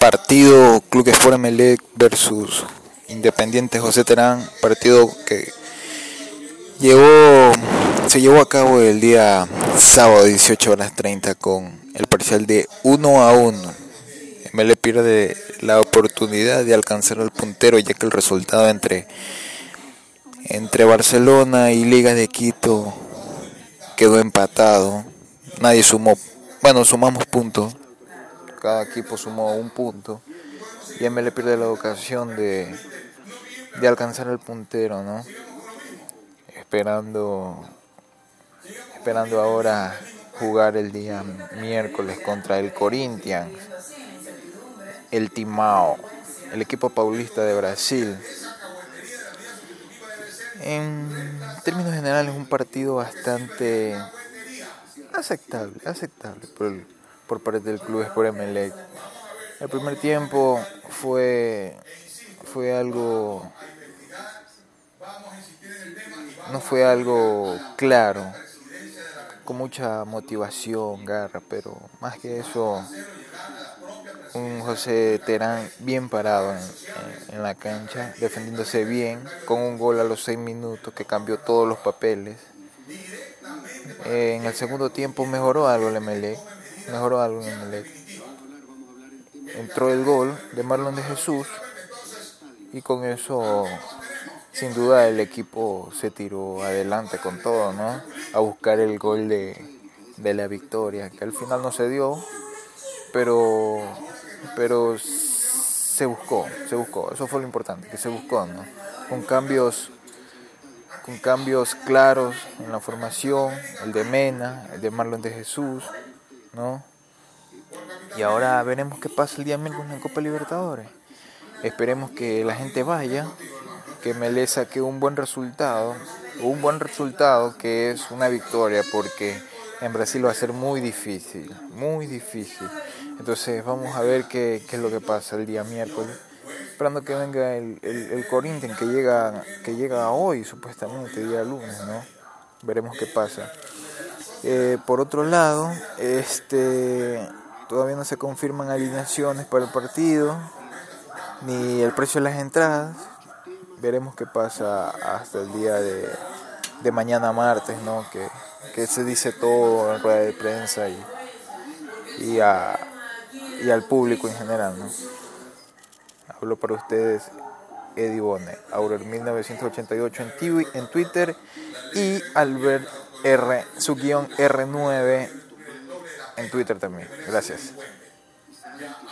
partido Club Sport Emelec versus Independiente José Terán, partido que se llevó a cabo el día sábado 18:30 con el parcial de 1-1. Emelec pierde la oportunidad de alcanzar al puntero, ya que el resultado entre Barcelona y Liga de Quito quedó empatado. Nadie sumó, sumamos puntos, cada equipo sumó un punto y Emelec pierde la ocasión de alcanzar el puntero, ¿no? Esperando ahora jugar el día miércoles contra el Corinthians, el Timao, el equipo paulista de Brasil. En términos generales, un partido bastante aceptable por parte del Club Sport Emelec. El primer tiempo fue algo, no fue algo claro, con mucha motivación, garra, pero más que eso, un José Terán bien parado en la cancha, defendiéndose bien, con un gol a los 6 minutos que cambió todos los papeles. En el segundo tiempo mejoró algo el Emelec. Entró el gol de Marlon de Jesús y con eso, sin duda, el equipo se tiró adelante con todo, ¿no? A buscar el gol de la victoria, que al final no se dio, pero se buscó, eso fue lo importante, que se buscó, ¿no? Con cambios claros en la formación, el de Mena, el de Marlon de Jesús, ¿no? Y ahora veremos qué pasa el día miércoles en Copa Libertadores. Esperemos que la gente vaya, que Melé saque un buen resultado que es una victoria, porque en Brasil va a ser muy difícil. Entonces vamos a ver qué es lo que pasa el día miércoles, esperando que venga el Corinthians, que llega hoy supuestamente, día lunes, ¿no? Veremos qué pasa. Por otro lado, todavía no se confirman alineaciones para el partido, ni el precio de las entradas. Veremos qué pasa hasta el día de mañana martes, ¿no? Que se dice todo en rueda de prensa y al público en general, ¿no? Hablo para ustedes, Eddie Bonet, Aurel 1988 en Twitter, y Albert R, su guión R9 en Twitter también. Gracias.